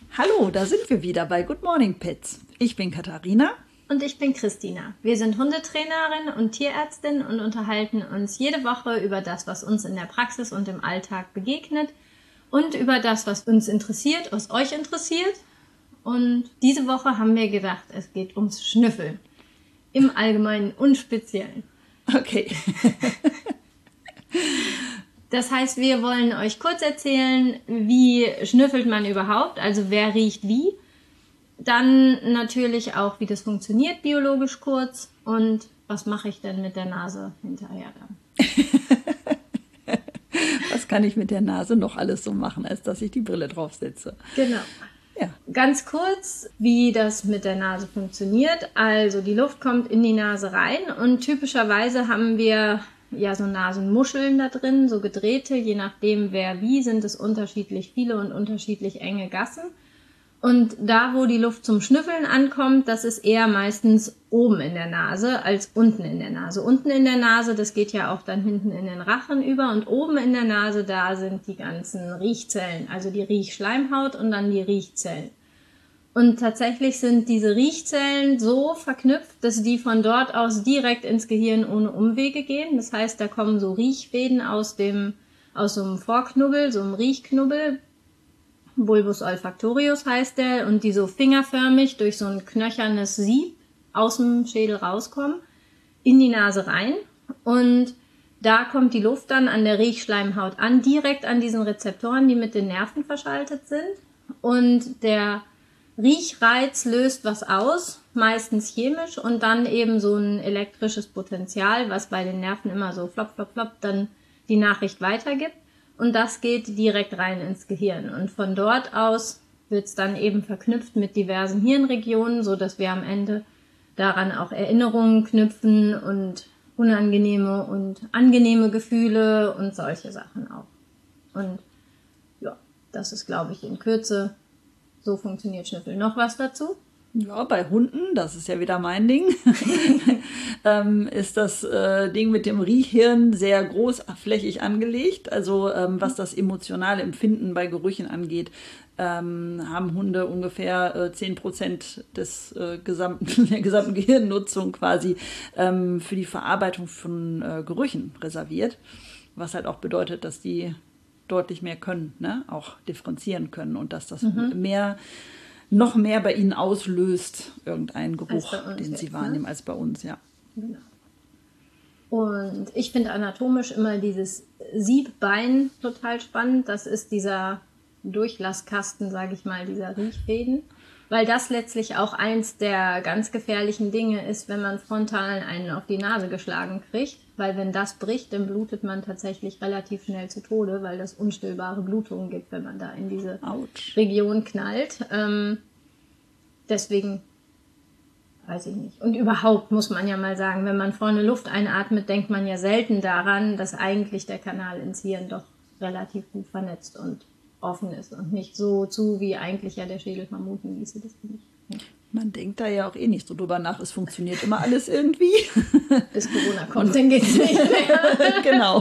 Hallo, da sind wir wieder bei Good Morning Pets. Ich bin Katharina. Und ich bin Christina. Wir sind Hundetrainerin und Tierärztin und unterhalten uns jede Woche über das, was uns in der Praxis und im Alltag begegnet und über das, was uns interessiert, was euch interessiert. Und diese Woche haben wir gedacht, es geht ums Schnüffeln. Im Allgemeinen und Speziellen. Okay. Das heißt, wir wollen euch kurz erzählen, wie schnüffelt man überhaupt, also wer riecht wie. Dann natürlich auch, wie das funktioniert, biologisch kurz. Und was mache ich denn mit der Nase hinterher dann? Was kann ich mit der Nase noch alles so machen, als dass ich die Brille draufsetze? Genau. Ja. Ganz kurz, wie das mit der Nase funktioniert. Also die Luft kommt in die Nase rein und typischerweise haben wir ja so Nasenmuscheln da drin, so gedrehte, je nachdem wer wie, sind es unterschiedlich viele und unterschiedlich enge Gassen. Und da, wo die Luft zum Schnüffeln ankommt, das ist eher meistens oben in der Nase als unten in der Nase. Unten in der Nase, das geht ja auch dann hinten in den Rachen über. Und oben in der Nase, da sind die ganzen Riechzellen, also die Riechschleimhaut und dann die Riechzellen. Und tatsächlich sind diese Riechzellen so verknüpft, dass die von dort aus direkt ins Gehirn ohne Umwege gehen. Das heißt, da kommen so Riechfäden aus so einem Vorknubbel, so einem Riechknubbel. Bulbus olfactorius heißt der, und die so fingerförmig durch so ein knöchernes Sieb aus dem Schädel rauskommen, in die Nase rein. Und da kommt die Luft dann an der Riechschleimhaut an, direkt an diesen Rezeptoren, die mit den Nerven verschaltet sind. Und der Riechreiz löst was aus, meistens chemisch, und dann eben so ein elektrisches Potenzial, was bei den Nerven immer so flop, flop, flop dann die Nachricht weitergibt. Und das geht direkt rein ins Gehirn. Und von dort aus wird es dann eben verknüpft mit diversen Hirnregionen, so dass wir am Ende daran auch Erinnerungen knüpfen und unangenehme und angenehme Gefühle und solche Sachen auch. Und ja, das ist, glaube ich, in Kürze, so funktioniert Schnüffeln. Noch was dazu? Ja, bei Hunden, das ist ja wieder mein Ding, ist das Ding mit dem Riechhirn sehr großflächig angelegt. Also was das emotionale Empfinden bei Gerüchen angeht, haben Hunde ungefähr 10% der gesamten Gehirnnutzung quasi für die Verarbeitung von Gerüchen reserviert. Was halt auch bedeutet, dass die deutlich mehr können, ne? Auch differenzieren können und dass das noch mehr bei ihnen auslöst, irgendeinen Geruch, den sie wahrnehmen, als bei uns, ja. Genau. Und ich finde anatomisch immer dieses Siebbein total spannend. Das ist dieser Durchlasskasten, sage ich mal, dieser Riechfäden. Weil das letztlich auch eins der ganz gefährlichen Dinge ist, wenn man frontal einen auf die Nase geschlagen kriegt. Weil wenn das bricht, dann blutet man tatsächlich relativ schnell zu Tode, weil das unstillbare Blutungen gibt, wenn man da in diese Region knallt. Deswegen weiß ich nicht. Und überhaupt muss man ja mal sagen, wenn man vorne Luft einatmet, denkt man ja selten daran, dass eigentlich der Kanal ins Hirn doch relativ gut vernetzt und offen ist und nicht so zu, wie eigentlich ja der Schädel vermuten ließe. Das nicht. Ja. Man denkt da ja auch eh nicht so drüber nach, es funktioniert immer alles irgendwie. Bis Corona kommt, dann geht's nicht mehr. Genau.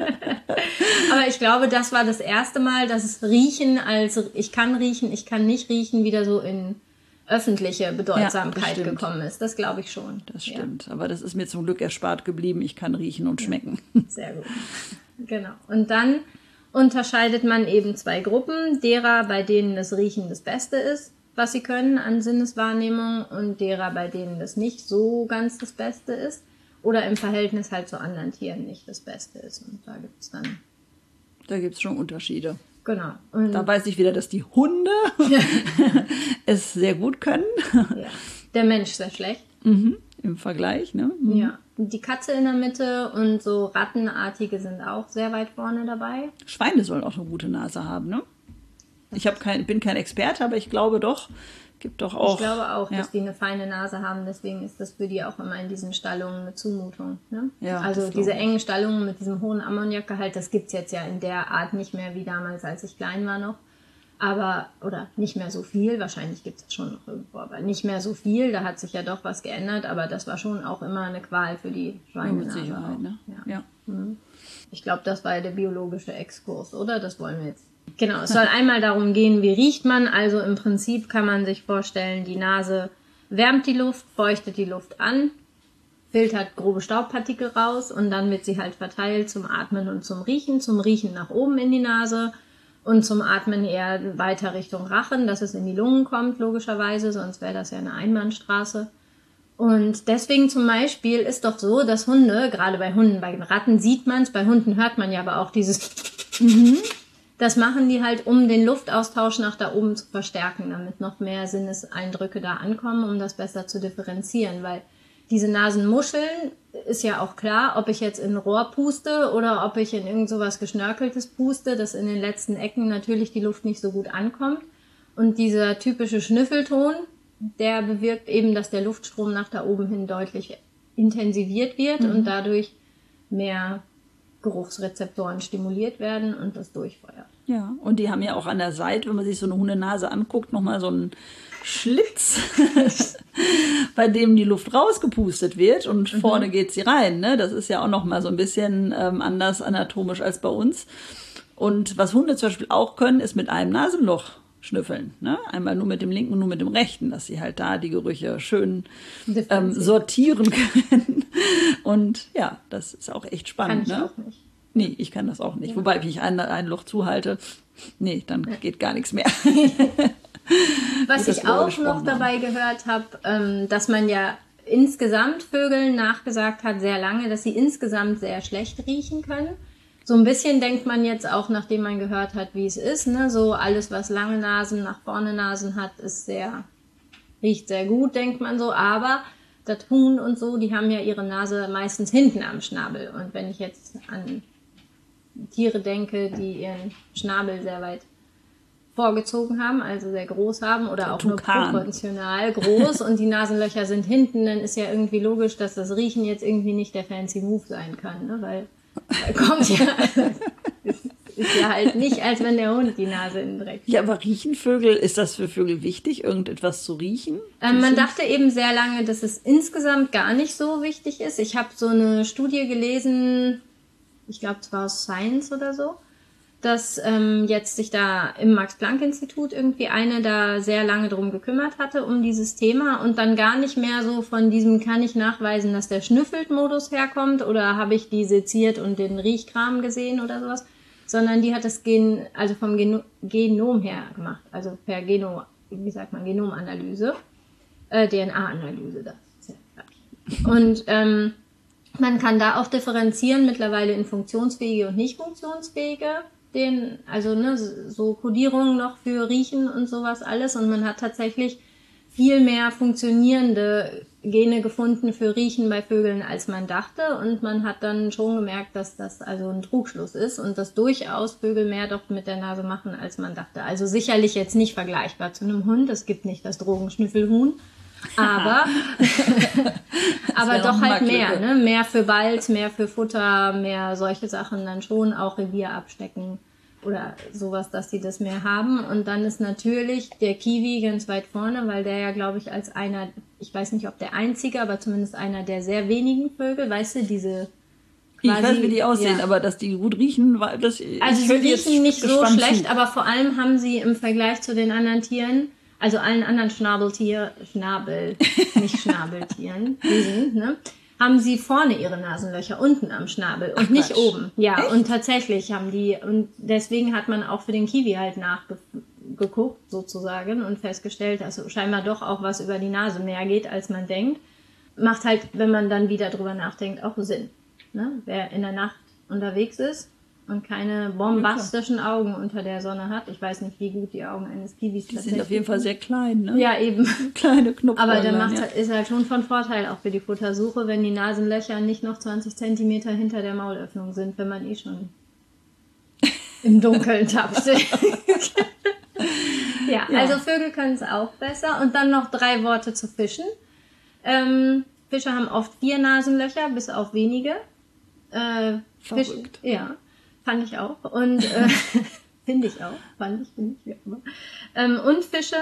Aber ich glaube, das war das erste Mal, dass es Riechen als ich kann nicht riechen, wieder so in öffentliche Bedeutsamkeit gekommen ist. Das glaube ich schon. Das stimmt, aber das ist mir zum Glück erspart geblieben. Ich kann riechen und schmecken. Sehr gut. Genau. Und dann unterscheidet man eben zwei Gruppen, derer, bei denen das Riechen das Beste ist, was sie können an Sinneswahrnehmung, und derer, bei denen das nicht so ganz das Beste ist oder im Verhältnis halt zu anderen Tieren nicht das Beste ist. Und da gibt's dann... Da gibt's schon Unterschiede. Genau. Und da weiß ich wieder, dass die Hunde es sehr gut können. Ja. Der Mensch sehr schlecht. Im Vergleich, ne? Ja. Die Katze in der Mitte und so Rattenartige sind auch sehr weit vorne dabei. Schweine sollen auch eine gute Nase haben, ne? Ich bin kein Experte, aber ich glaube doch, gibt doch auch... Ich glaube auch, dass die eine feine Nase haben, deswegen ist das für die auch immer in diesen Stallungen eine Zumutung. Ne? Ja, also diese engen Stallungen mit diesem hohen Ammoniakgehalt, das gibt's jetzt ja in der Art nicht mehr wie damals, als ich klein war noch. Aber, oder nicht mehr so viel, wahrscheinlich gibt es schon noch irgendwo, aber nicht mehr so viel, da hat sich ja doch was geändert, aber das war schon auch immer eine Qual für die Schweinenase. Mit Sicherheit, ne? Ja. Ich glaube, das war ja der biologische Exkurs, oder? Das wollen wir jetzt Genau, es soll einmal darum gehen, wie riecht man. Also im Prinzip kann man sich vorstellen, die Nase wärmt die Luft, feuchtet die Luft an, filtert grobe Staubpartikel raus und dann wird sie halt verteilt zum Atmen und zum Riechen. Zum Riechen nach oben in die Nase und zum Atmen eher weiter Richtung Rachen, dass es in die Lungen kommt, logischerweise, sonst wäre das ja eine Einbahnstraße. Und deswegen zum Beispiel ist doch so, dass Hunde, gerade bei Hunden, bei Ratten sieht man es, bei Hunden hört man ja aber auch dieses Das machen die halt, um den Luftaustausch nach da oben zu verstärken, damit noch mehr Sinneseindrücke da ankommen, um das besser zu differenzieren, weil diese Nasenmuscheln ist ja auch klar, ob ich jetzt in ein Rohr puste oder ob ich in irgend sowas Geschnörkeltes puste, dass in den letzten Ecken natürlich die Luft nicht so gut ankommt. Und dieser typische Schnüffelton, der bewirkt eben, dass der Luftstrom nach da oben hin deutlich intensiviert wird und dadurch mehr Geruchsrezeptoren stimuliert werden und das durchfeuert. Ja, und die haben ja auch an der Seite, wenn man sich so eine Hundenase anguckt, nochmal so einen Schlitz, bei dem die Luft rausgepustet wird und vorne geht sie rein. Ne? Das ist ja auch nochmal so ein bisschen anders anatomisch als bei uns. Und was Hunde zum Beispiel auch können, ist mit einem Nasenloch schnüffeln. Ne? Einmal nur mit dem linken und nur mit dem rechten, dass sie halt da die Gerüche schön sortieren können. Und ja, das ist auch echt spannend. Kann ich ne? auch nicht. Nee, ich kann das auch nicht. Ja. Wobei, wenn ich ein Loch zuhalte, nee, dann geht gar nichts mehr. Was ich auch noch dabei gehört habe, dass man ja insgesamt Vögeln nachgesagt hat, sehr lange, dass sie insgesamt sehr schlecht riechen können. So ein bisschen denkt man jetzt auch, nachdem man gehört hat, wie es ist, ne? So alles, was lange Nasen, nach vorne Nasen hat, riecht sehr gut, denkt man so. Aber das Huhn und so, die haben ja ihre Nase meistens hinten am Schnabel. Und wenn ich jetzt an Tiere denke, die ihren Schnabel sehr weit vorgezogen haben, also sehr groß haben oder auch nur proportional groß und die Nasenlöcher sind hinten, dann ist ja irgendwie logisch, dass das Riechen jetzt irgendwie nicht der fancy Move sein kann, ne? Weil kommt ja, ist ja halt nicht, als wenn der Hund die Nase in den Dreck. Ja, aber riechen Vögel, ist das für Vögel wichtig, irgendetwas zu riechen? Man dachte eben sehr lange, dass es insgesamt gar nicht so wichtig ist. Ich habe so eine Studie gelesen, ich glaube, es war aus Science oder so, dass jetzt sich da im Max-Planck-Institut irgendwie eine da sehr lange drum gekümmert hatte, um dieses Thema und dann gar nicht mehr so von diesem, kann ich nachweisen, dass der Schnüffelt-Modus herkommt oder habe ich die seziert und den Riechkram gesehen oder sowas, sondern die hat das vom Genom her gemacht, also per Genomanalyse, DNA-Analyse, das ist ja gleich. Und man kann da auch differenzieren mittlerweile in funktionsfähige und nicht funktionsfähige, so Kodierungen noch für Riechen und sowas alles. Und man hat tatsächlich viel mehr funktionierende Gene gefunden für Riechen bei Vögeln, als man dachte. Und man hat dann schon gemerkt, dass das also ein Trugschluss ist und dass durchaus Vögel mehr doch mit der Nase machen, als man dachte. Also sicherlich jetzt nicht vergleichbar zu einem Hund. Es gibt nicht das Drogenschnüffelhuhn. Aber doch halt mehr, ne? Mehr für Balz, mehr für Futter, mehr solche Sachen dann schon, auch Revier abstecken oder sowas, dass sie das mehr haben. Und dann ist natürlich der Kiwi ganz weit vorne, weil der ja, glaube ich, als einer, ich weiß nicht, ob der einzige, aber zumindest einer der sehr wenigen Vögel, weißt du, diese ich weiß, wie die aussehen, aber dass die gut riechen, also sie riechen nicht so schlecht, aber vor allem haben sie im Vergleich zu den anderen Tieren, also allen anderen nicht Schnabeltieren, ne, haben sie vorne ihre Nasenlöcher unten am Schnabel und nicht oben. Ja, echt? Und tatsächlich haben die, und deswegen hat man auch für den Kiwi halt nachgeguckt sozusagen und festgestellt, dass scheinbar doch auch was über die Nase mehr geht, als man denkt. Macht halt, wenn man dann wieder drüber nachdenkt, auch Sinn. Ne? Wer in der Nacht unterwegs ist und keine bombastischen Augen unter der Sonne hat. Ich weiß nicht, wie gut die Augen eines Kiwis sind. Die sind auf jeden Fall sehr klein, ne? Ja, eben. Kleine Knopfäuglein. Aber dann ist halt schon von Vorteil auch für die Futtersuche, wenn die Nasenlöcher nicht noch 20 Zentimeter hinter der Maulöffnung sind, wenn man schon im Dunkeln tappt. Ja, also Vögel können es auch besser. Und dann noch 3 Worte zu Fischen. Fische haben oft 4 Nasenlöcher, bis auf wenige. Verrückt. Ja. Fand ich auch. Und finde ich auch. Finde ich, wie auch immer. Und Fische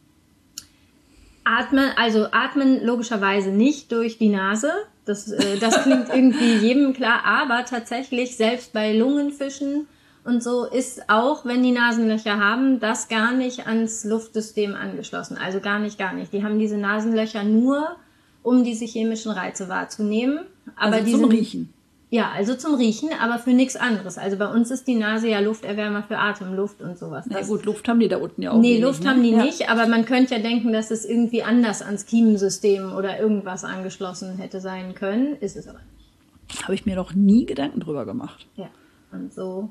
atmen logischerweise nicht durch die Nase. Das klingt irgendwie jedem klar, aber tatsächlich selbst bei Lungenfischen Und so ist auch, wenn die Nasenlöcher haben, das gar nicht ans Luftsystem angeschlossen. Also gar nicht, gar nicht. Die haben diese Nasenlöcher nur, um diese chemischen Reize wahrzunehmen. Aber Also zum Riechen. Ja, also zum Riechen, aber für nichts anderes. Also bei uns ist die Nase ja Lufterwärmer für Atemluft und sowas. Na gut, Luft haben die da unten ja auch. Nee, wenig, Luft ne? haben die nicht, aber man könnte ja denken, dass es irgendwie anders ans Kiemensystem oder irgendwas angeschlossen hätte sein können. Ist es aber nicht. Habe ich mir noch nie Gedanken drüber gemacht. Ja, und so.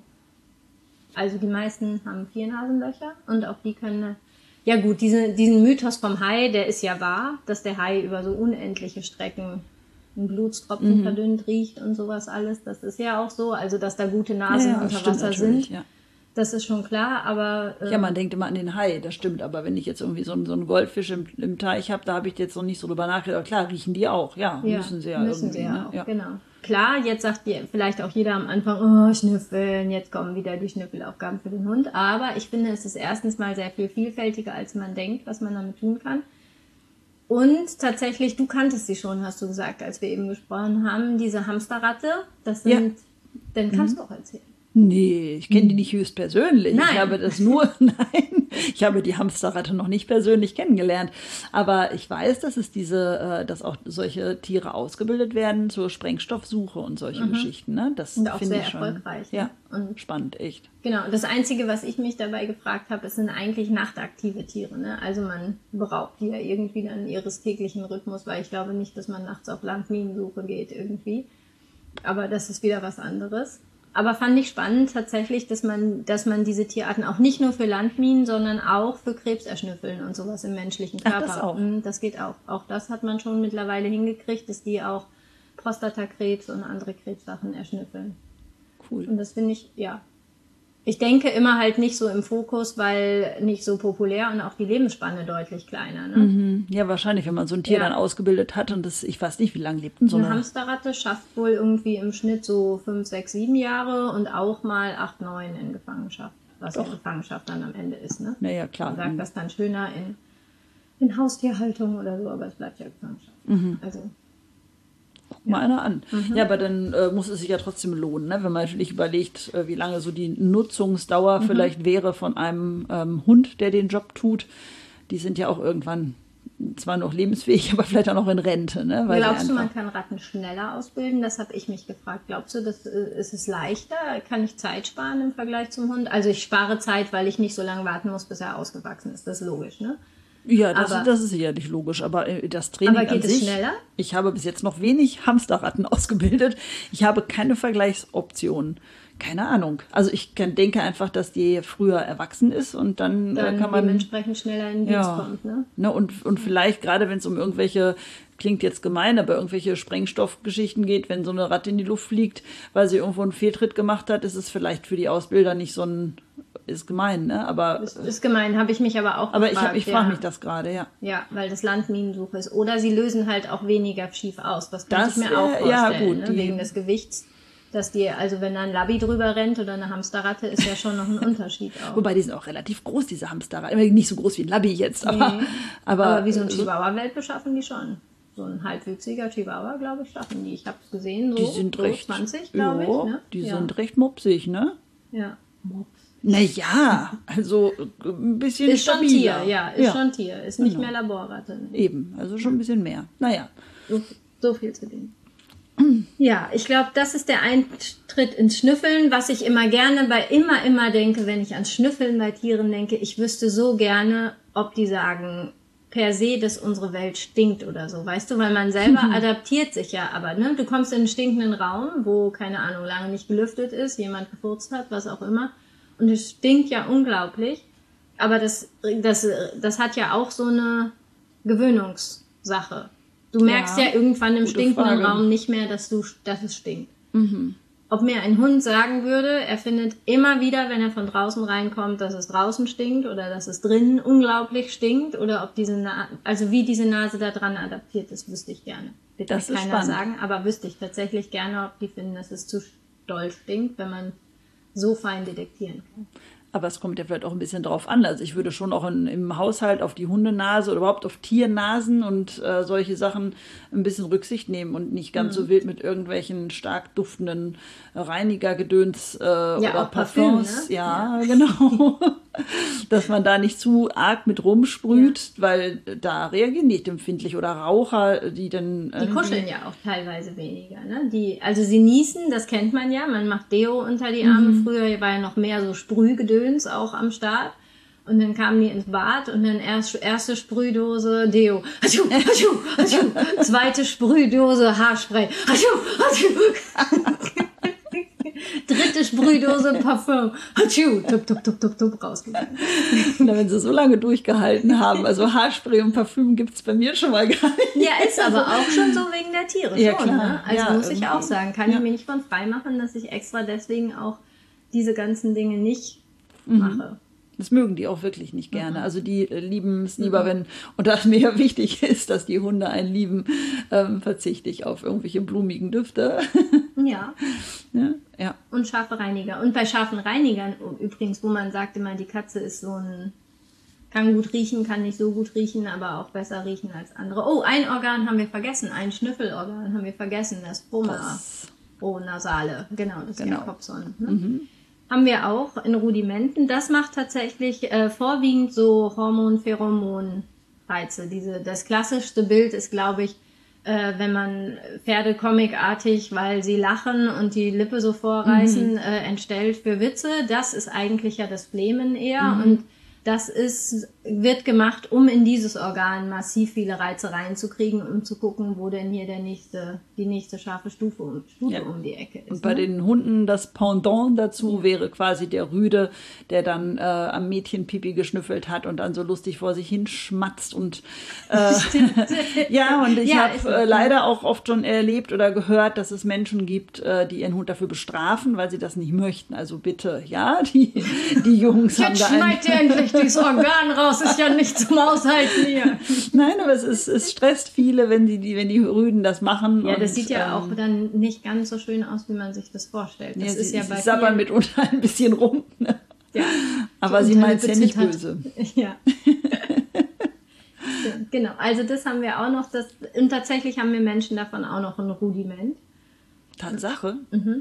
Also die meisten haben 4 Nasenlöcher und auch die können. Ja gut, diesen Mythos vom Hai, der ist ja wahr, dass der Hai über so unendliche Strecken einen Blutstropfen verdünnt riecht und sowas alles. Das ist ja auch so. Also dass da gute Nasen unter Wasser sind. Ja. Das ist schon klar, aber... ja, man denkt immer an den Hai, das stimmt. Aber wenn ich jetzt irgendwie so einen Goldfisch im Teich habe, da habe ich jetzt noch nicht so drüber nachgedacht. Aber klar, riechen die auch. Ja, müssen sie ja müssen irgendwie. Sie ja Ne? auch, Ja. genau. Klar, jetzt sagt vielleicht auch jeder am Anfang, oh, Schnüffeln, jetzt kommen wieder die Schnüffelaufgaben für den Hund. Aber ich finde, es ist erstens mal sehr viel vielfältiger, als man denkt, was man damit tun kann. Und tatsächlich, du kanntest sie schon, hast du gesagt, als wir eben gesprochen haben, diese Hamsterratte, das sind, dann kannst du auch erzählen. Nee, ich kenne die nicht höchstpersönlich. Nein. Ich habe das nur, nein, ich habe die Hamsterratte noch nicht persönlich kennengelernt. Aber ich weiß, dass es dass auch solche Tiere ausgebildet werden zur Sprengstoffsuche und solche Geschichten. Ne? Das Und auch finde sehr ich schon erfolgreich. Ja, Ne? Und spannend, echt. genau, das Einzige, was ich mich dabei gefragt habe, es sind eigentlich nachtaktive Tiere. Ne? Also man beraubt die ja irgendwie dann ihres täglichen Rhythmus, weil ich glaube nicht, dass man nachts auf Landminensuche geht irgendwie. Aber das ist wieder was anderes. Aber fand ich spannend tatsächlich, dass man diese Tierarten auch nicht nur für Landminen, sondern auch für Krebs erschnüffeln und sowas im menschlichen Körper. Ach, das auch? Das geht auch. Auch das hat man schon mittlerweile hingekriegt, dass die auch Prostatakrebs und andere Krebssachen erschnüffeln. Cool. Und das finde ich, ja. Ich denke immer halt nicht so im Fokus, weil nicht so populär und auch die Lebensspanne deutlich kleiner. Ne? Ja, wahrscheinlich, wenn man so ein Tier Ja. dann ausgebildet hat und ich weiß nicht, wie lange lebt denn so Eine eine Hamsterratte schafft wohl irgendwie im Schnitt so 5, 6, 7 Jahre und auch mal 8, 9 in Gefangenschaft. Was ja Gefangenschaft dann am Ende ist, ne? Naja, klar. Man sagt das dann schöner in Haustierhaltung oder so, aber es bleibt ja Gefangenschaft. Also, Guck mal einer an. Ja, aber dann muss es sich ja trotzdem lohnen, ne? Wenn man natürlich überlegt, wie lange so die Nutzungsdauer vielleicht wäre von einem Hund, der den Job tut. Die sind ja auch irgendwann zwar noch lebensfähig, aber vielleicht auch noch in Rente. Ne? Weil glaubst du, man kann Ratten schneller ausbilden? Das habe ich mich gefragt. Glaubst du, ist es leichter? Kann ich Zeit sparen im Vergleich zum Hund? Also ich spare Zeit, weil ich nicht so lange warten muss, bis er ausgewachsen ist. Das ist logisch, ne? Ja, das ist sicherlich logisch, aber das Training aber geht an es sich, schneller? Ich habe bis jetzt noch wenig Hamsterratten ausgebildet. Ich habe keine Vergleichsoptionen. Keine Ahnung. Also ich denke einfach, dass die früher erwachsen ist und dann kann man dementsprechend schneller in den Dienst kommt, ne? Und vielleicht gerade, wenn es um irgendwelche, klingt jetzt gemein, aber irgendwelche Sprengstoffgeschichten geht, wenn so eine Ratte in die Luft fliegt, weil sie irgendwo einen Fehltritt gemacht hat, ist es vielleicht für die Ausbilder nicht so ein, ist gemein, ne? Aber ist gemein, habe ich mich aber auch aber gefragt. ich frage mich das gerade, ja. Ja, weil das Landminensuche ist. Oder sie lösen halt auch weniger schief aus. Das kann ich mir auch vorstellen, ja, gut, ne? Wegen des Gewichts. Dass die, also wenn da ein Labby drüber rennt oder eine Hamsterratte, ist ja schon noch ein Unterschied auch. Wobei die sind auch relativ groß, diese Hamsterratten. Nicht so groß wie ein Labby jetzt, aber, Nee. aber Aber wie so ein Chihuahua-Welpe schaffen die schon. So ein halbwüchsiger Chihuahua, glaube ich, schaffen die. Ich habe es gesehen, so, die sind so recht, 20, glaube ich. Ne? Die sind recht mopsig, ne? Ja. Naja, also ein bisschen Ist schon stabiler. Tier, ja, ist schon Tier. Ist nicht mehr Laborratte. Ne? Eben, also schon ein bisschen mehr. Naja. So viel zu dem. Ja, ich glaube, das ist der Eintritt ins Schnüffeln, was ich immer gerne immer denke, wenn ich ans Schnüffeln bei Tieren denke. Ich wüsste so gerne, ob die sagen per se, dass unsere Welt stinkt oder so, weißt du, weil man selber adaptiert sich ja, aber ne, du kommst in einen stinkenden Raum, wo, keine Ahnung, lange nicht gelüftet ist, jemand gefurzt hat, was auch immer, und es stinkt ja unglaublich, aber das hat ja auch so eine Gewöhnungssache. Du merkst ja irgendwann im stinkenden Raum nicht mehr, dass es stinkt. Ob mir ein Hund sagen würde, er findet immer wieder, wenn er von draußen reinkommt, dass es draußen stinkt oder dass es drinnen unglaublich stinkt oder ob wie diese Nase da dran adaptiert ist, wüsste ich gerne. Wird das mir ist keiner spannend. sagen, aber wüsste ich tatsächlich gerne, ob die finden, dass es zu doll stinkt, wenn man so fein detektieren kann. Aber es kommt ja vielleicht auch ein bisschen drauf an. Also ich würde schon auch im Haushalt auf die Hundenase oder überhaupt auf Tiernasen und solche Sachen ein bisschen Rücksicht nehmen und nicht ganz so wild mit irgendwelchen stark duftenden Reinigergedöns oder Parfums. Parfüm, ne? Ja, genau. Dass man da nicht zu arg mit rumsprüht, weil da reagieren die nicht empfindlich. Oder Raucher, die dann... Die kuscheln ja auch teilweise weniger. Ne? Also sie niesen, das kennt man ja. Man macht Deo unter die Arme. Früher war ja noch mehr so Sprühgedöns auch am Start. Und dann kamen die ins Bad und dann erste Sprühdose Deo. Hatschu, hatschu, hatschu. Zweite Sprühdose Haarspray. Hatschu, hatschu. Dritte Sprühdose Parfum. Hatschu, tup, tup, tup, tup, tup, rausgegangen. Na, wenn sie so lange durchgehalten haben. Also Haarspray und Parfüm gibt es bei mir schon mal gar nicht. Ja, ist aber auch schon so wegen der Tiere. Ja, schon, klar. Ne? Also Ja, muss ich auch sagen, kann ich ja. mir nicht von frei machen, dass ich extra deswegen auch diese ganzen Dinge nicht mache. Das mögen die auch wirklich nicht gerne. Also die lieben es lieber, wenn, und da mir ja wichtig ist, dass die Hunde einen lieben, verzichte ich auf irgendwelche blumigen Düfte. Ja. Ja. Und scharfe Reiniger. Und bei scharfen Reinigern übrigens, wo man sagt immer, die Katze ist kann gut riechen, kann nicht so gut riechen, aber auch besser riechen als andere. Oh, ein Organ haben wir vergessen, ein Schnüffelorgan haben wir vergessen, das Nasale. Genau, das ist der Kopfson. Ne? Haben wir auch in Rudimenten. Das macht tatsächlich vorwiegend so Hormon-Pheromon-Reize. Das klassischste Bild ist, glaube ich, wenn man Pferde comicartig, weil sie lachen und die Lippe so vorreißen, entstellt für Witze. Das ist eigentlich ja das Flehmen eher. Und das wird gemacht, um in dieses Organ massiv viele Reize reinzukriegen, um zu gucken, wo denn hier die nächste scharfe Stute um die Ecke ist. Und bei den Hunden das Pendant dazu wäre quasi der Rüde, der dann am Mädchen Pipi geschnüffelt hat und dann so lustig vor sich hin schmatzt. Und ja, und ich habe leider auch oft schon erlebt oder gehört, dass es Menschen gibt, die ihren Hund dafür bestrafen, weil sie das nicht möchten. Also bitte, ja, die Jungs haben da schmeißt ihr endlich dieses Organ raus, ist ja nicht zum Aushalten hier. Nein, aber es stresst viele, wenn die Rüden das machen. Ja, das sieht ja auch dann nicht ganz so schön aus, wie man sich das vorstellt. Das ist ja bei sabbern mitunter ein bisschen rum. Ne? Ja. Aber sie meint es ja nicht böse. Ja. Genau, also das haben wir auch noch. Und tatsächlich haben wir Menschen davon auch noch ein Rudiment. Tatsache?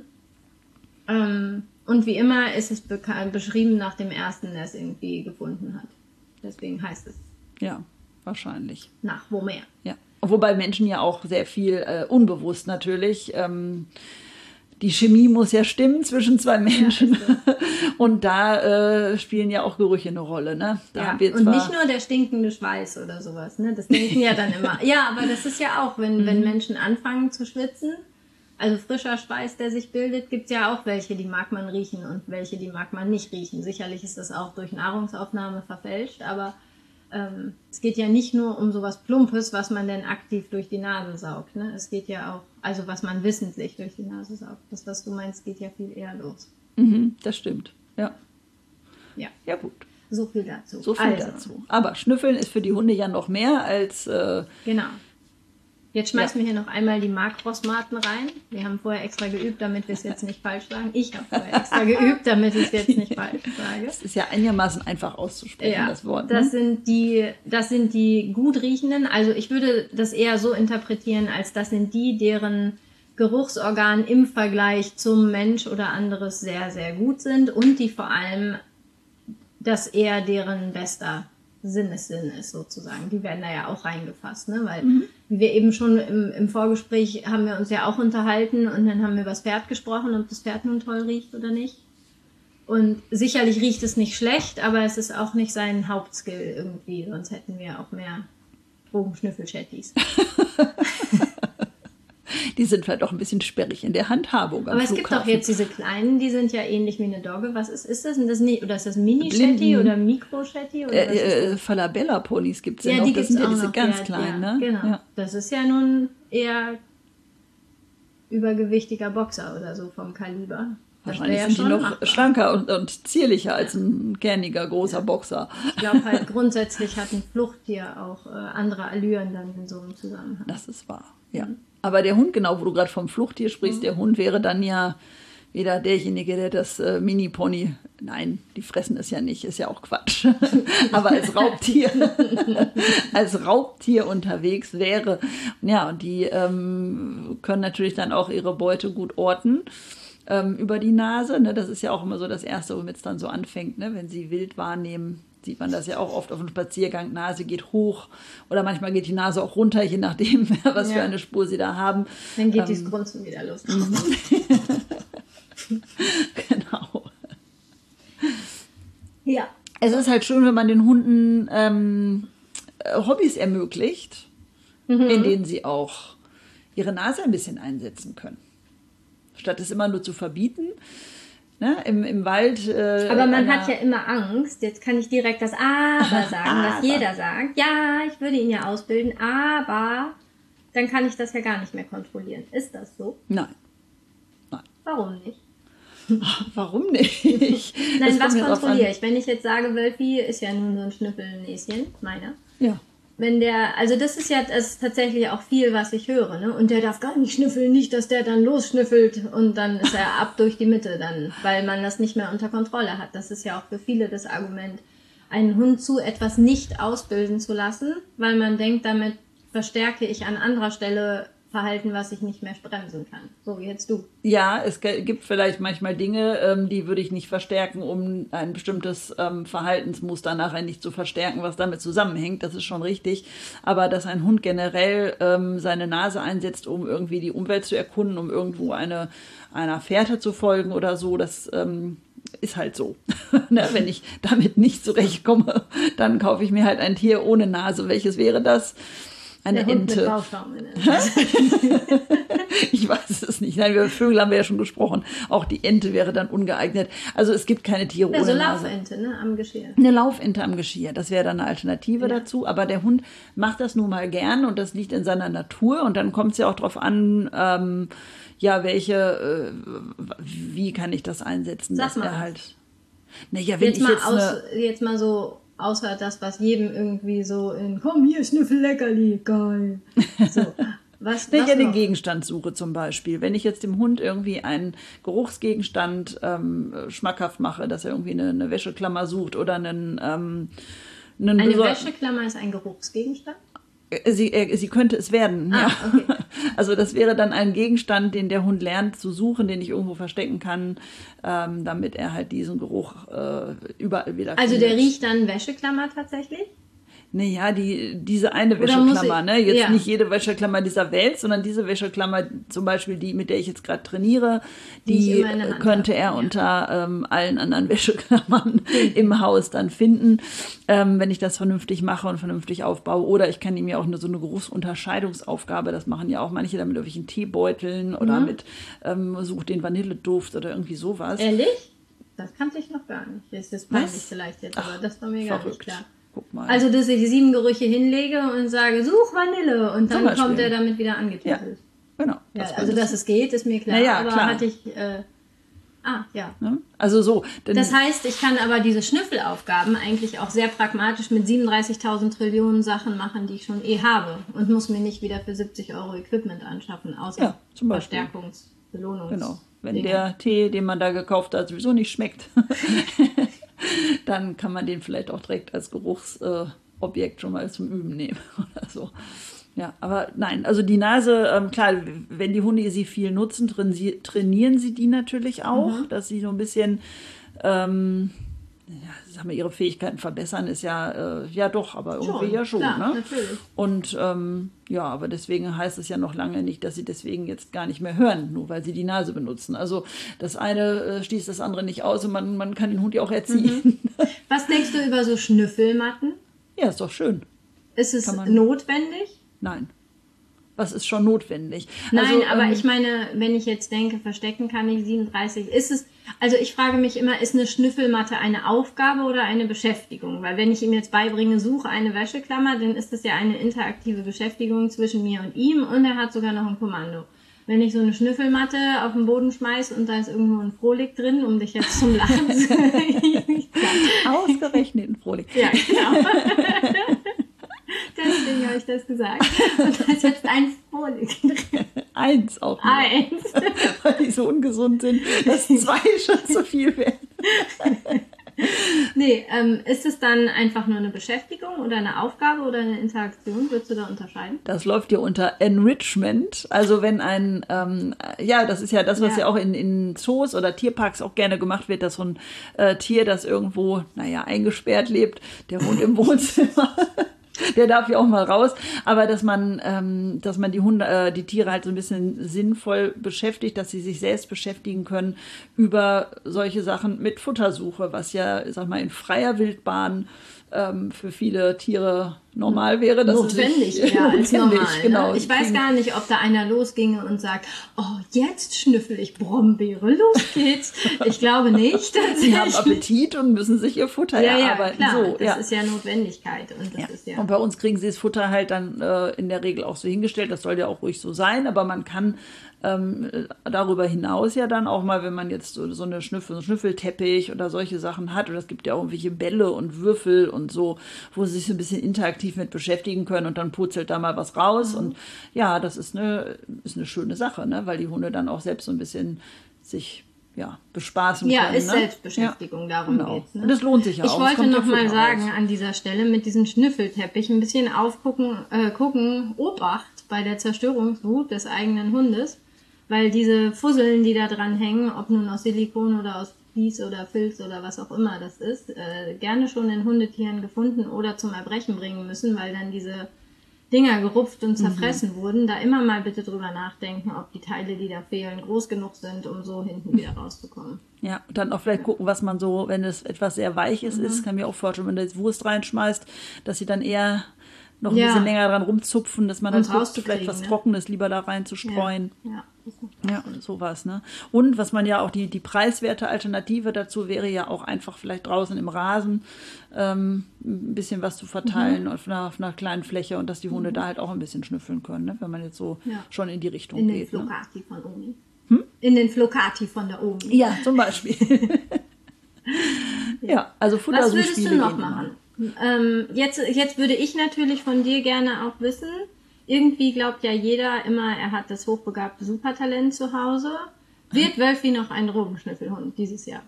Und wie immer ist es beschrieben nach dem ersten, der es irgendwie gefunden hat. Deswegen heißt es. Ja, wahrscheinlich. Nach wo mehr. Ja. Wobei Menschen ja auch sehr viel unbewusst natürlich. Die Chemie muss ja stimmen zwischen zwei Menschen. Ja, und da spielen ja auch Gerüche eine Rolle. Ne? Da haben wir und nicht nur der stinkende Schweiß oder sowas. Ne? Das denken ja dann immer. Ja, aber das ist ja auch, wenn Menschen anfangen zu schwitzen. Also frischer Schweiß, der sich bildet, gibt es ja auch welche, die mag man riechen und welche, die mag man nicht riechen. Sicherlich ist das auch durch Nahrungsaufnahme verfälscht, aber es geht ja nicht nur um sowas Plumpes, was man denn aktiv durch die Nase saugt. Ne? Es geht ja auch, also was man wissentlich durch die Nase saugt. Das, was du meinst, geht ja viel eher los. Das stimmt, ja. Ja, gut. So viel dazu. Dazu. Aber Schnüffeln ist für die Hunde ja noch mehr als... Genau. Jetzt schmeißen wir hier noch einmal die Makrosmaten rein. Wir haben vorher extra geübt, damit wir es jetzt nicht falsch sagen. Ich habe vorher extra geübt, damit ich es jetzt nicht falsch sage. Das ist ja einigermaßen einfach auszusprechen, das Wort. Das sind die gut riechenden. Also ich würde das eher so interpretieren, als das sind die, deren Geruchsorgan im Vergleich zum Mensch oder anderes sehr, sehr gut sind und die vor allem das eher deren bester Sinnessinn ist sozusagen. Die werden da ja auch reingefasst, ne? Weil wie wir eben schon im Vorgespräch haben wir uns ja auch unterhalten und dann haben wir über das Pferd gesprochen, ob das Pferd nun toll riecht oder nicht. Und sicherlich riecht es nicht schlecht, aber es ist auch nicht sein Hauptskill irgendwie, sonst hätten wir auch mehr Drogenschnüffel-Chattis. Die sind vielleicht auch ein bisschen sperrig in der Handhabung. Aber es gibt doch jetzt diese kleinen, die sind ja ähnlich wie eine Dogge. Was ist das? Sind das nicht, oder ist das Mini-Shetty oder Mikro-Shetty? Falabella-Ponys gibt es ja noch. Die das sind sind ja auch diese noch, ganz kleinen, ne? Genau. Ja. Das ist ja nun eher übergewichtiger Boxer oder so vom Kaliber. Wahrscheinlich sind die noch schlanker und zierlicher als ein kerniger, großer Boxer. Ich glaube halt, grundsätzlich hat ein Fluchttier auch andere Allüren dann in so einem Zusammenhang. Das ist wahr, ja. Aber der Hund, genau, wo du gerade vom Fluchttier sprichst, der Hund wäre dann ja Wieder derjenige, der das Mini-Pony, nein, die fressen es ja nicht, ist ja auch Quatsch, aber als Raubtier unterwegs wäre. Ja, und die können natürlich dann auch ihre Beute gut orten über die Nase. Ne? Das ist ja auch immer so das Erste, womit es dann so anfängt, ne? Wenn sie wild wahrnehmen. Sieht man das ja auch oft auf dem Spaziergang, Nase geht hoch oder manchmal geht die Nase auch runter, je nachdem, was für eine Spur sie da haben. Dann geht das Grunzen wieder los. Genau. Ja. Es ist halt schön, wenn man den Hunden Hobbys ermöglicht, in denen sie auch ihre Nase ein bisschen einsetzen können. Statt es immer nur zu verbieten. Ne, im Wald. Aber man hat ja immer Angst. Jetzt kann ich direkt das Aber sagen, was jeder sagt. Ja, ich würde ihn ja ausbilden, aber dann kann ich das ja gar nicht mehr kontrollieren. Ist das so? Nein. Warum nicht? Warum nicht? Nein, was kontrolliere ich? Wenn ich jetzt sage, Wölfi ist ja nun so ein Schnüffelnäschen, meiner. Ja. Wenn der, also das ist tatsächlich auch viel, was ich höre, ne? Und der darf gar nicht schnüffeln, nicht, dass der dann losschnüffelt und dann ist er ab durch die Mitte dann, weil man das nicht mehr unter Kontrolle hat. Das ist ja auch für viele das Argument, einen Hund zu etwas nicht ausbilden zu lassen, weil man denkt, damit verstärke ich an anderer Stelle Verhalten, was ich nicht mehr bremsen kann. So wie jetzt du. Ja, es gibt vielleicht manchmal Dinge, die würde ich nicht verstärken, um ein bestimmtes Verhaltensmuster nachher nicht zu verstärken, was damit zusammenhängt. Das ist schon richtig. Aber dass ein Hund generell seine Nase einsetzt, um irgendwie die Umwelt zu erkunden, um irgendwo einer Fährte zu folgen oder so, das ist halt so. Ne? Wenn ich damit nicht zurechtkomme, dann kaufe ich mir halt ein Tier ohne Nase. Welches wäre das? Eine Ente. Mit Bauschaum in der Nase. Ich weiß es nicht. Nein, über Vögel haben wir ja schon gesprochen. Auch die Ente wäre dann ungeeignet. Also es gibt keine Tiere ohne so Nase. Laufente, ne, am Geschirr. Eine Laufente am Geschirr, das wäre dann eine Alternative dazu. Aber der Hund macht das nun mal gern und das liegt in seiner Natur. Und dann kommt es ja auch drauf an, wie kann ich das einsetzen, Sag dass mal er was. halt. Naja, wenn Jetzt mal so außer das, was jedem irgendwie so komm hier, Schnüffel Leckerli, geil. So, was wenn ich ja den noch? Gegenstand suche zum Beispiel. Wenn ich jetzt dem Hund irgendwie einen Geruchsgegenstand schmackhaft mache, dass er irgendwie eine Wäscheklammer sucht oder eine Wäscheklammer ist ein Geruchsgegenstand? Sie könnte es werden, ja. Okay. Also das wäre dann ein Gegenstand, den der Hund lernt zu suchen, den ich irgendwo verstecken kann, damit er halt diesen Geruch überall wieder Also findet. der riecht dann Wäscheklammer tatsächlich? Naja, diese eine Oder muss Wäscheklammer, ich- ne? Jetzt ja. nicht jede Wäscheklammer dieser Welt, sondern diese Wäscheklammer, zum Beispiel die, mit der ich jetzt gerade trainiere, Die ich die immer in der Hand könnte habe, er ja. unter allen anderen Wäscheklammern im Haus dann finden, wenn ich das vernünftig mache und vernünftig aufbaue. Oder ich kann ihm ja auch so eine Geruchsunterscheidungsaufgabe, das machen ja auch manche da mit irgendwelchen Teebeuteln oder mit such den Vanilleduft oder irgendwie sowas. Ehrlich? Das kannte ich noch gar nicht. Das ist peinlich Was? vielleicht jetzt, aber das war mir gar nicht Verrückt. klar. Guck mal. Also, dass ich 7 Gerüche hinlege und sage, such Vanille und Zum dann Beispiel. kommt er damit wieder angetüttelt. Genau. Ja, das also, dass es geht, ist mir klar. Na ja, aber klar. hatte ich, ja. ne? Also so. Denn Das heißt, ich kann aber diese Schnüffelaufgaben eigentlich auch sehr pragmatisch mit 37.000 Trillionen Sachen machen, die ich schon habe und muss mir nicht wieder für 70 € Equipment anschaffen, außer Ja, zum Beispiel. Verstärkungsbelohnungs. Genau. Wenn der Tee, den man da gekauft hat, sowieso nicht schmeckt, dann kann man den vielleicht auch direkt als Geruchsobjekt schon mal zum Üben nehmen oder so. Ja, aber nein, also die Nase, klar, wenn die Hunde sie viel nutzen, trainieren sie die natürlich auch, dass sie so ein bisschen, sagen wir, ihre Fähigkeiten verbessern, ist ja doch, aber irgendwie schon, klar, ne? natürlich. Und aber deswegen heißt es ja noch lange nicht, dass sie deswegen jetzt gar nicht mehr hören, nur weil sie die Nase benutzen. Also das eine schließt das andere nicht aus und man kann den Hund ja auch erziehen. Was denkst du über so Schnüffelmatten? Ja, ist doch schön. Ist es Kann man- notwendig? Nein. Was ist schon notwendig? Nein, Also, aber ich meine, wenn ich jetzt denke, verstecken kann ich 37, also ich frage mich immer, ist eine Schnüffelmatte eine Aufgabe oder eine Beschäftigung? Weil wenn ich ihm jetzt beibringe, suche eine Wäscheklammer, dann ist das ja eine interaktive Beschäftigung zwischen mir und ihm und er hat sogar noch ein Kommando. Wenn ich so eine Schnüffelmatte auf den Boden schmeiß und da ist irgendwo ein Frohlich drin, um dich jetzt zum Lachen zu ausgerechnet ein Frohlich. Ja, genau. Deswegen habe ich das gesagt. Und da ist jetzt ein Frohlich drin. Eins auch nur. Eins. Weil die so ungesund sind, dass 2 schon zu viel wären. Nee, ist es dann einfach nur eine Beschäftigung oder eine Aufgabe oder eine Interaktion? Würdest du da unterscheiden? Das läuft ja unter Enrichment. Also wenn ein, das ist ja das, was ja auch in Zoos oder Tierparks auch gerne gemacht wird, dass so ein Tier, das irgendwo, eingesperrt lebt, der wohnt im Wohnzimmer. Der darf ja auch mal raus, aber dass man die Tiere halt so ein bisschen sinnvoll beschäftigt, dass sie sich selbst beschäftigen können über solche Sachen mit Futtersuche, was ja, sag mal, in freier Wildbahn für viele Tiere normal wäre. Das notwendig wäre als normal. Genau. Ne? Ich weiß gar nicht, ob da einer losginge und sagt, oh, jetzt schnüffel ich Brombeere, los geht's. Ich glaube nicht. Sie haben Appetit und müssen sich ihr Futter erarbeiten. Ja, klar, so, das ist ja Notwendigkeit. Und, das ist und bei uns kriegen sie das Futter halt dann in der Regel auch so hingestellt. Das soll ja auch ruhig so sein, aber man kann darüber hinaus ja dann auch mal, wenn man jetzt so einen Schnüffelteppich oder solche Sachen hat, oder es gibt ja auch irgendwelche Bälle und Würfel und so, wo sie sich so ein bisschen interaktiv mit beschäftigen können und dann putzelt da mal was raus. Und ja, das ist eine schöne Sache, ne? Weil die Hunde dann auch selbst so ein bisschen sich bespaßen können. Ja, ist Selbstbeschäftigung, darum geht's. Ne? Und das lohnt sich ja auch. Ich wollte noch mal sagen an dieser Stelle mit diesem Schnüffelteppich ein bisschen Obacht bei der Zerstörungswut des eigenen Hundes, weil diese Fusseln, die da dran hängen, ob nun aus Silikon oder aus Vlies oder Filz oder was auch immer das ist, gerne schon in Hundetieren gefunden oder zum Erbrechen bringen müssen, weil dann diese Dinger gerupft und zerfressen wurden. Da immer mal bitte drüber nachdenken, ob die Teile, die da fehlen, groß genug sind, um so hinten wieder rauszukommen. Ja, und dann auch vielleicht gucken, was man so, wenn es etwas sehr Weiches ist, kann mir auch vorstellen, wenn du jetzt Wurst reinschmeißt, dass sie dann eher noch ein bisschen länger dran rumzupfen, dass man dann guckt, vielleicht was Trockenes lieber da rein zu streuen. Ja, sowas, ne? Und was man ja auch, die preiswerte Alternative dazu wäre ja auch einfach vielleicht draußen im Rasen ein bisschen was zu verteilen auf einer kleinen Fläche und dass die Hunde da halt auch ein bisschen schnüffeln können, ne? Wenn man jetzt so schon in die Richtung geht. In den Flocati von Omi. In den Flocati von der Omi. Ja, zum Beispiel. Ja, also Futtersuchspiele. Was würdest du noch machen? Jetzt würde ich natürlich von dir gerne auch wissen, irgendwie glaubt ja jeder immer, er hat das hochbegabte Supertalent zu Hause. Wird Wölfi noch ein Drogenschnüffelhund dieses Jahr?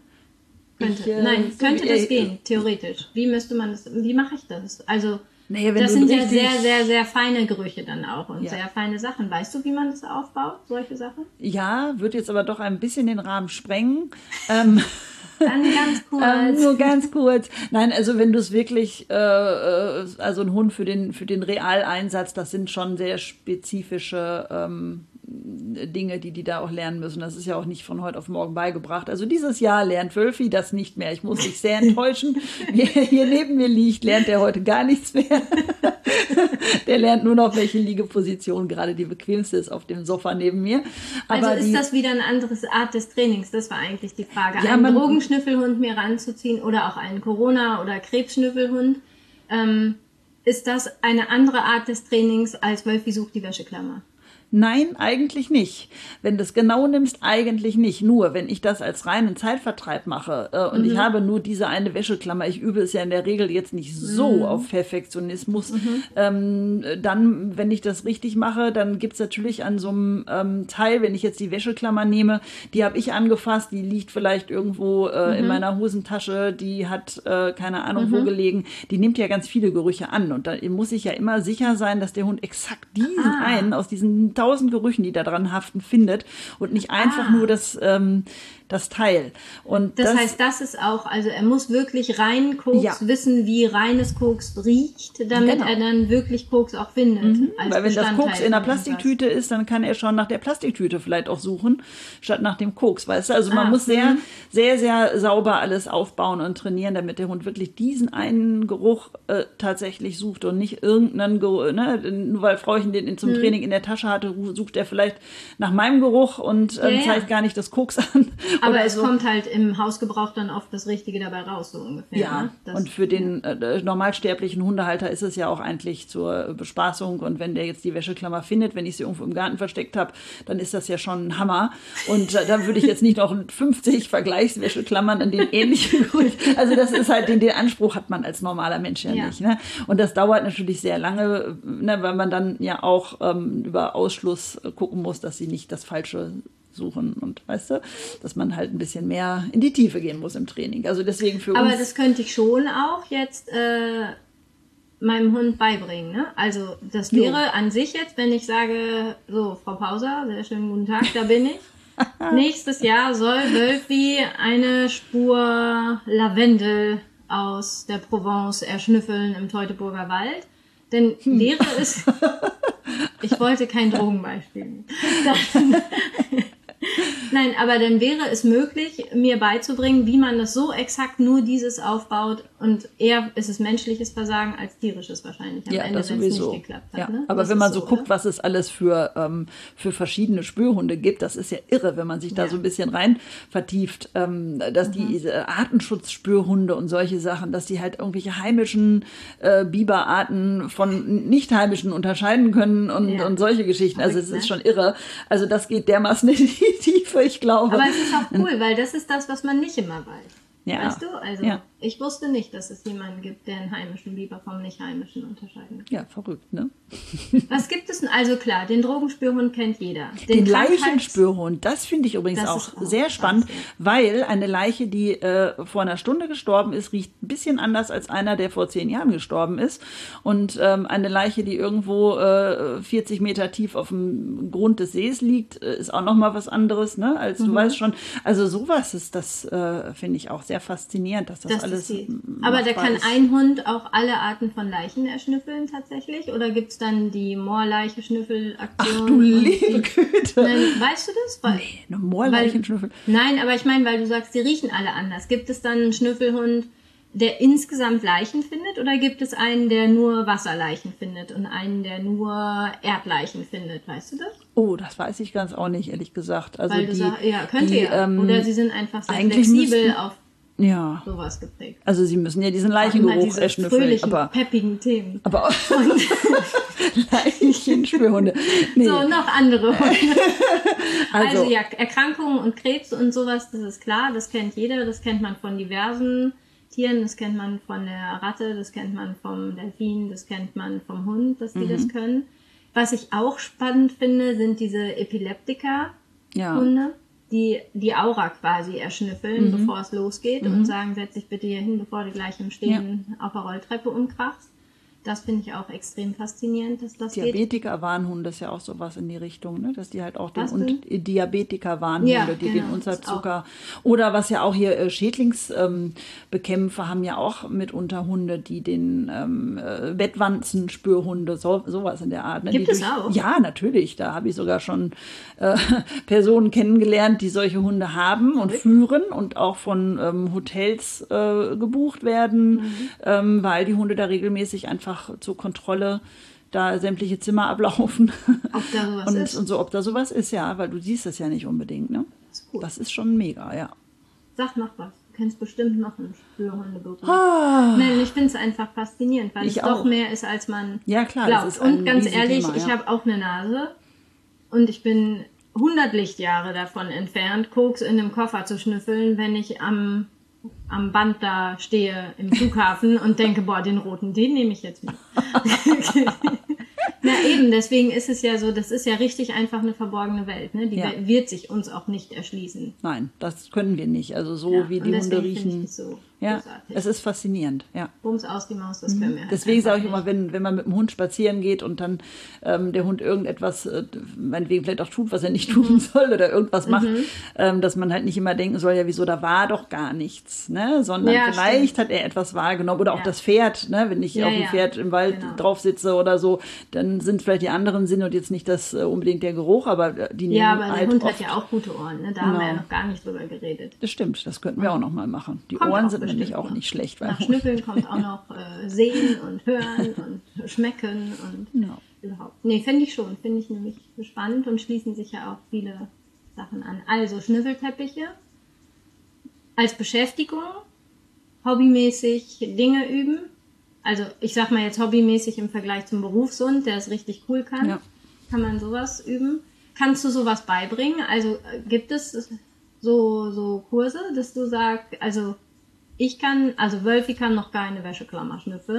Könnte das gehen, theoretisch. Wie mache ich das? Also, das sind ja sehr, sehr, sehr feine Gerüche dann auch und sehr feine Sachen. Weißt du, wie man das aufbaut, solche Sachen? Ja, wird jetzt aber doch ein bisschen den Rahmen sprengen. Dann ganz kurz. Nur ganz kurz. Nein, also wenn du es wirklich, also ein Hund für den Realeinsatz, das sind schon sehr spezifische Dinge, die da auch lernen müssen. Das ist ja auch nicht von heute auf morgen beigebracht. Also dieses Jahr lernt Wölfi das nicht mehr. Ich muss dich sehr enttäuschen. Hier neben mir liegt, lernt er heute gar nichts mehr. Der lernt nur noch, welche Liegeposition gerade die bequemste ist auf dem Sofa neben mir. Aber also ist das wieder eine andere Art des Trainings? Das war eigentlich die Frage. Ja, einen Drogenschnüffelhund mir ranzuziehen oder auch einen Corona- oder Krebsschnüffelhund. Ist das eine andere Art des Trainings als Wölfi sucht die Wäscheklammer? Nein, eigentlich nicht. Wenn du es genau nimmst, eigentlich nicht. Nur, wenn ich das als reinen Zeitvertreib mache und ich habe nur diese eine Wäscheklammer, ich übe es ja in der Regel jetzt nicht so auf Perfektionismus, dann, wenn ich das richtig mache, dann gibt's natürlich an so einem Teil, wenn ich jetzt die Wäscheklammer nehme, die habe ich angefasst, die liegt vielleicht irgendwo in meiner Hosentasche, die hat keine Ahnung wo gelegen, die nimmt ja ganz viele Gerüche an und da muss ich ja immer sicher sein, dass der Hund exakt diesen einen aus diesen 1000 Gerüchen, die da dran haften, findet und nicht einfach nur das Teil. Und das heißt, das ist auch, also er muss wirklich rein Koks wissen, wie reines Koks riecht, damit er dann wirklich Koks auch findet. Weil wenn das Koks in der Plastiktüte ist, dann kann er schon nach der Plastiktüte vielleicht auch suchen, statt nach dem Koks, weißt du? Also man muss sehr, sehr, sehr sauber alles aufbauen und trainieren, damit der Hund wirklich diesen einen Geruch tatsächlich sucht und nicht irgendeinen Geruch, ne? Nur weil Frauchen den zum Training in der Tasche hatte, sucht er vielleicht nach meinem Geruch und zeigt gar nicht das Koks an. Aber es kommt halt im Hausgebrauch dann oft das Richtige dabei raus, so ungefähr. Ja, ne? Und für den normalsterblichen Hundehalter ist es ja auch eigentlich zur Bespaßung. Und wenn der jetzt die Wäscheklammer findet, wenn ich sie irgendwo im Garten versteckt habe, dann ist das ja schon ein Hammer. Und da würde ich jetzt nicht noch 50 Vergleichswäscheklammern an den ähnlichen Gerüchen. Also das ist halt, den Anspruch hat man als normaler Mensch ja nicht. Ne? Und das dauert natürlich sehr lange, ne, weil man dann ja auch über Ausschluss gucken muss, dass sie nicht das Falsche suchen und weißt du, dass man halt ein bisschen mehr in die Tiefe gehen muss im Training. Also deswegen für uns. Aber das könnte ich schon auch jetzt meinem Hund beibringen, ne? Also das wäre an sich jetzt, wenn ich sage, so, Frau Pauser, sehr schönen guten Tag, da bin ich. Nächstes Jahr soll Wölfi eine Spur Lavendel aus der Provence erschnüffeln im Teutoburger Wald. Denn wäre es, ich wollte kein Drogenbeispiel. Nein, aber dann wäre es möglich, mir beizubringen, wie man das so exakt nur dieses aufbaut und eher ist es menschliches Versagen als tierisches wahrscheinlich am Ende, das wenn es sowieso. nicht geklappt hat. Ja. Ne? Aber Das wenn man ist so guckt, was es alles für verschiedene Spürhunde gibt, das ist ja irre, wenn man sich da so ein bisschen rein vertieft, dass diese Artenschutzspürhunde und solche Sachen, dass die halt irgendwelche heimischen Biberarten von nicht heimischen unterscheiden können und solche Geschichten. Also es ist schon irre. Also das geht dermaßen in die Tiefe, ich glaube. Aber es ist auch cool, weil das ist das, was man nicht immer weiß. Ja. Weißt du? Also ich wusste nicht, dass es jemanden gibt, der einen heimischen Biber vom nicht heimischen unterscheiden kann. Ja, verrückt, ne? Was gibt es denn? Also klar, den Drogenspürhund kennt jeder. Den Leichenspürhund, das finde ich übrigens auch sehr spannend, weil eine Leiche, die vor einer Stunde gestorben ist, riecht ein bisschen anders als einer, der vor 10 Jahren gestorben ist. Und eine Leiche, die irgendwo 40 Meter tief auf dem Grund des Sees liegt, ist auch nochmal was anderes, ne? Als du weißt schon. Also sowas ist das, finde ich auch sehr faszinierend, dass das alles. Aber da kann ein Hund auch alle Arten von Leichen erschnüffeln tatsächlich? Oder gibt es dann die Moorleiche-Schnüffel-Aktion? Ach du liebe Güte. Weißt du das? Nee, eine Moorleichenschnüffel. Nein, aber ich meine, weil du sagst, die riechen alle anders. Gibt es dann einen Schnüffelhund, der insgesamt Leichen findet? Oder gibt es einen, der nur Wasserleichen findet und einen, der nur Erdleichen findet? Weißt du das? Oh, das weiß ich ganz auch nicht, ehrlich gesagt. Also weil könnte ja. Oder sie sind einfach sehr flexibel auf sowas geprägt. Also sie müssen ja diesen Leichengeruch erschnüffeln. Aber peppigen Themen. Aber Leichenspürhunde. Nee. So, noch andere Hunde. Also ja, Erkrankungen und Krebs und sowas, das ist klar, das kennt jeder, das kennt man von diversen Tieren, das kennt man von der Ratte, das kennt man vom Delfin, das kennt man vom Hund, dass die das können. Was ich auch spannend finde, sind diese Epileptiker-Hunde, die Aura quasi erschnüffeln, bevor es losgeht und sagen, setz dich bitte hier hin, bevor du gleich im Stehen auf der Rolltreppe umkrachst. Das finde ich auch extrem faszinierend, dass das geht. Diabetiker-Warnhunde ist ja auch sowas in die Richtung, ne? Dass die halt auch Diabetiker-Warnhunde, die den Unterzucker oder was ja auch hier Schädlingsbekämpfer haben ja auch mitunter Hunde, die den Bettwanzenspürhunde, sowas in der Art. Ne? Gibt es auch? Ja, natürlich. Da habe ich sogar schon Personen kennengelernt, die solche Hunde haben und führen und auch von Hotels gebucht werden, weil die Hunde da regelmäßig einfach zur Kontrolle da sämtliche Zimmer ablaufen. Ob da sowas ist. Und so, ob da sowas ist, ja, weil du siehst das ja nicht unbedingt, ne? Das ist schon mega, ja. Sag noch was. Du kennst bestimmt noch einen Spürhundeberuf. Nein, ich finde es einfach faszinierend, weil es doch mehr ist, als man glaubt. Das ist und ganz ehrlich, ich habe auch eine Nase und ich bin 100 Lichtjahre davon entfernt, Koks in einem Koffer zu schnüffeln, wenn ich am Band da stehe im Flughafen und denke, boah, den roten, den nehme ich jetzt mit. Na eben, deswegen ist es ja so, das ist ja richtig einfach eine verborgene Welt, ne? Die wird sich uns auch nicht erschließen. Nein, das können wir nicht. Also so wie die Hunde riechen. So großartig. Es ist faszinierend, ja. Bums aus die Maus, das können wir halt. Deswegen sage ich immer, wenn man mit dem Hund spazieren geht und dann der Hund irgendetwas, meinetwegen vielleicht auch tut, was er nicht tun soll oder irgendwas macht, dass man halt nicht immer denken soll, ja wieso, da war doch gar nichts, ne? Sondern vielleicht hat er etwas wahrgenommen oder auch das Pferd, ne? Wenn ich auf dem Pferd im Wald drauf sitze oder so, dann sind vielleicht die anderen Sinne und jetzt nicht das unbedingt der Geruch, aber die nehmen aber halt der Hund oft, hat ja auch gute Ohren, ne? Da haben wir ja noch gar nicht drüber geredet. Das stimmt, das könnten wir auch noch mal machen. Die Ohren sind nämlich auch nicht schlecht. Nach Schnüffeln kommt auch noch Sehen und Hören und Schmecken und überhaupt. Nee, finde ich nämlich spannend und schließen sich ja auch viele Sachen an. Also Schnüffelteppiche als Beschäftigung, hobbymäßig Dinge üben. Also ich sag mal jetzt hobbymäßig im Vergleich zum Berufshund, der es richtig cool kann. Kann man sowas üben. Kannst du sowas beibringen? Also gibt es so Kurse, dass du sagst, also Wölfi kann noch keine Wäscheklammer schnüffeln.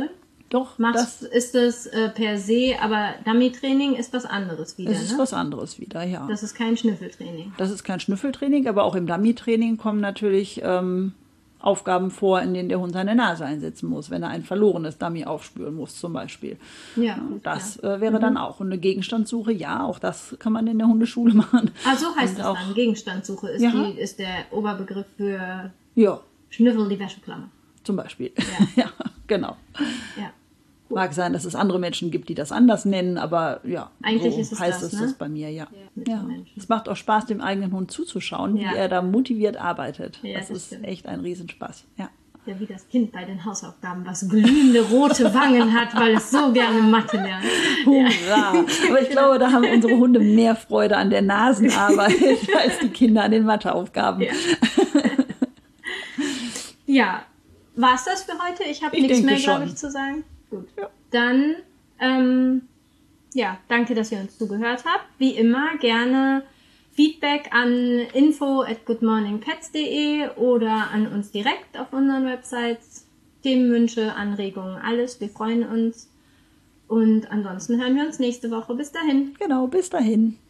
Doch, ist es per se, aber Dummy-Training ist was anderes wieder, es ist was anderes wieder, ja. Das ist kein Schnüffeltraining. Das ist kein Schnüffeltraining, aber auch im Dummy-Training kommen natürlich Aufgaben vor, in denen der Hund seine Nase einsetzen muss, wenn er ein verlorenes Dummy aufspüren muss zum Beispiel. Ja, das wäre dann auch. Und eine Gegenstandssuche, ja, auch das kann man in der Hundeschule machen. Ah, so heißt es dann. Gegenstandssuche ist der Oberbegriff für Schnüffel die Wäscheklammer. Zum Beispiel. Ja, ja genau. Ja. Cool. Mag sein, dass es andere Menschen gibt, die das anders nennen, aber ja, eigentlich so ist es heißt das, das bei mir, ja. Es macht auch Spaß, dem eigenen Hund zuzuschauen, wie er da motiviert arbeitet. Ja, das ist stimmt. echt ein Riesenspaß. Ja. Ja, wie das Kind bei den Hausaufgaben, was glühende rote Wangen hat, weil es so gerne Mathe lernt. Hurra! Aber ich glaube, da haben unsere Hunde mehr Freude an der Nasenarbeit als die Kinder an den Matheaufgaben. Ja, war es das für heute? Ich habe nichts mehr, glaube ich, zu sagen. Gut. Ja. Dann, danke, dass ihr uns zugehört habt. Wie immer gerne Feedback an info@goodmorningpets.de oder an uns direkt auf unseren Websites. Themenwünsche, Anregungen, alles. Wir freuen uns. Und ansonsten hören wir uns nächste Woche. Bis dahin. Genau, bis dahin.